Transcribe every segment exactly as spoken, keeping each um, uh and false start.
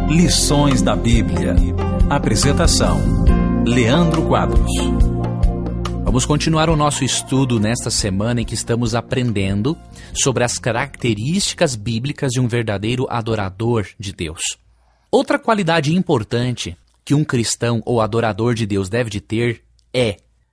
Lições da Bíblia. Apresentação: Leandro Quadros. Vamos continuar o nosso estudo nesta semana em que estamos aprendendo sobre as características bíblicas de um verdadeiro adorador de Deus. Outra qualidade importante que um cristão ou adorador de Deus deve de ter é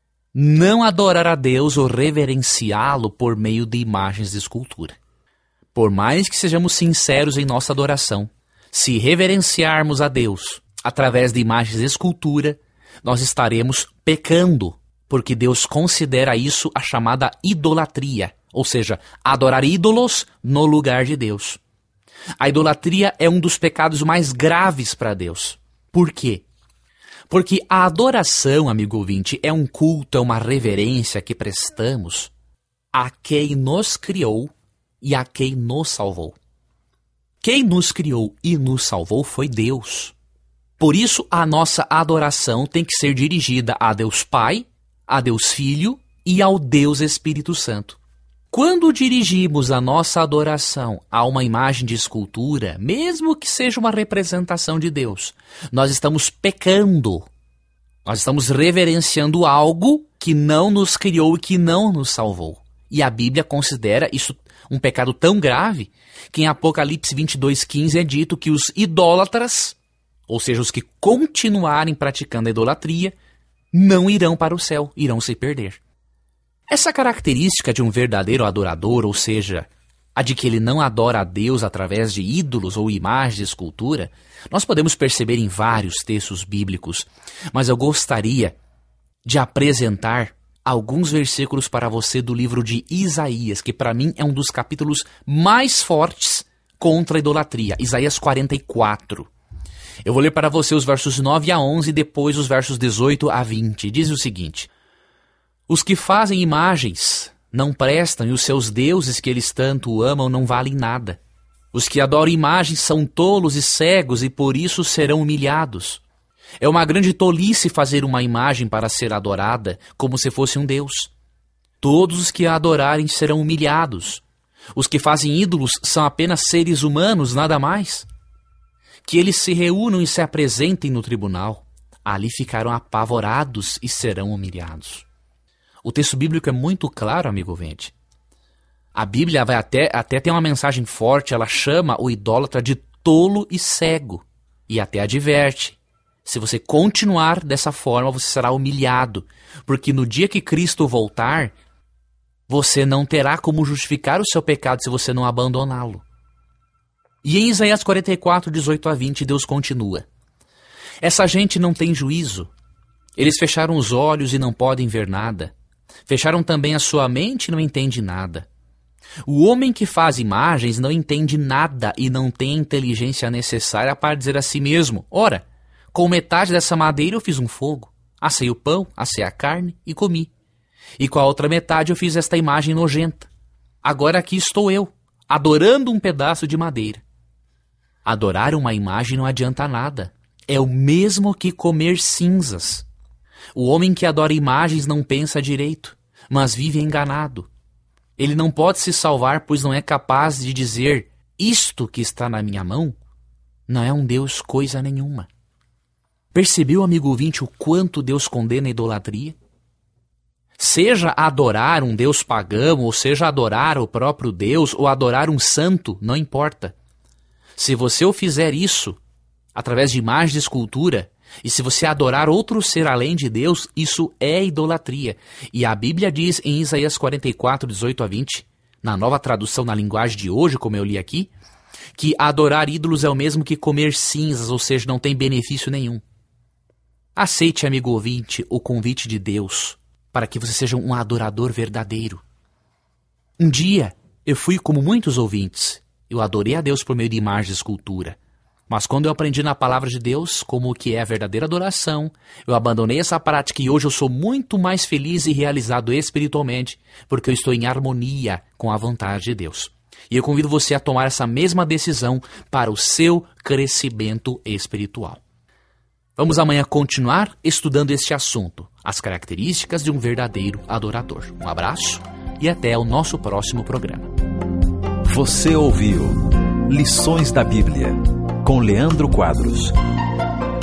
não adorar a Deus ou reverenciá-lo por meio de imagens de escultura. Por mais que sejamos sinceros em nossa adoração, se reverenciarmos a Deus através de imagens de escultura, nós estaremos pecando, porque Deus considera isso a chamada idolatria, ou seja, adorar ídolos no lugar de Deus. A idolatria é um dos pecados mais graves para Deus. Por quê? Porque a adoração, amigo ouvinte, é um culto, é uma reverência que prestamos a quem nos criou e a quem nos salvou. Quem nos criou e nos salvou foi Deus. Por isso, a nossa adoração tem que ser dirigida a Deus Pai, a Deus Filho e ao Deus Espírito Santo. Quando dirigimos a nossa adoração a uma imagem de escultura, mesmo que seja uma representação de Deus, nós estamos pecando. Nós estamos reverenciando algo que não nos criou e que não nos salvou. E a Bíblia considera isso um pecado tão grave que em Apocalipse vinte e dois, quinze é dito que os idólatras, ou seja, os que continuarem praticando a idolatria, não irão para o céu, irão se perder. Essa característica de um verdadeiro adorador, ou seja, a de que ele não adora a Deus através de ídolos ou imagens de escultura, nós podemos perceber em vários textos bíblicos, mas eu gostaria de apresentar alguns versículos para você do livro de Isaías, que para mim é um dos capítulos mais fortes contra a idolatria, Isaías quarenta e quatro. Eu vou ler para você os versos nove a onze e depois os versos dezoito a vinte. Diz o seguinte: os que fazem imagens não prestam e os seus deuses que eles tanto amam não valem nada. Os que adoram imagens são tolos e cegos e por isso serão humilhados. É uma grande tolice fazer uma imagem para ser adorada como se fosse um deus. Todos os que a adorarem serão humilhados. Os que fazem ídolos são apenas seres humanos, nada mais. Que eles se reúnam e se apresentem no tribunal. Ali ficarão apavorados e serão humilhados. O texto bíblico é muito claro, amigo ouvinte. A Bíblia vai até, até tem uma mensagem forte, ela chama o idólatra de tolo e cego. E até adverte: se você continuar dessa forma, você será humilhado, porque no dia que Cristo voltar, você não terá como justificar o seu pecado se você não abandoná-lo. E em Isaías quarenta e quatro, dezoito a vinte, Deus continua: essa gente não tem juízo. Eles fecharam os olhos e não podem ver nada. Fecharam também a sua mente e não entende nada. O homem que faz imagens não entende nada e não tem a inteligência necessária para dizer a si mesmo: ora, com metade dessa madeira eu fiz um fogo, assei o pão, assei a carne e comi. E com a outra metade eu fiz esta imagem nojenta. Agora aqui estou eu, adorando um pedaço de madeira. Adorar uma imagem não adianta nada. É o mesmo que comer cinzas. O homem que adora imagens não pensa direito, mas vive enganado. Ele não pode se salvar, pois não é capaz de dizer: isto que está na minha mão não é um Deus coisa nenhuma. Percebeu, amigo ouvinte, o quanto Deus condena a idolatria? Seja adorar um Deus pagão, ou seja adorar o próprio Deus, ou adorar um santo, não importa. Se você o fizer isso através de imagens de escultura, e se você adorar outro ser além de Deus, isso é idolatria. E a Bíblia diz em Isaías quarenta e quatro, dezoito a vinte, na nova tradução na linguagem de hoje, como eu li aqui, que adorar ídolos é o mesmo que comer cinzas, ou seja, não tem benefício nenhum. Aceite, amigo ouvinte, o convite de Deus para que você seja um adorador verdadeiro. Um dia, eu fui como muitos ouvintes. Eu adorei a Deus por meio de imagens de escultura. Mas quando eu aprendi na palavra de Deus como que é a verdadeira adoração, eu abandonei essa prática e hoje eu sou muito mais feliz e realizado espiritualmente, porque eu estou em harmonia com a vontade de Deus. E eu convido você a tomar essa mesma decisão para o seu crescimento espiritual. Vamos amanhã continuar estudando este assunto, as características de um verdadeiro adorador. Um abraço e até o nosso próximo programa. Você ouviu Lições da Bíblia. com Leandro Quadros.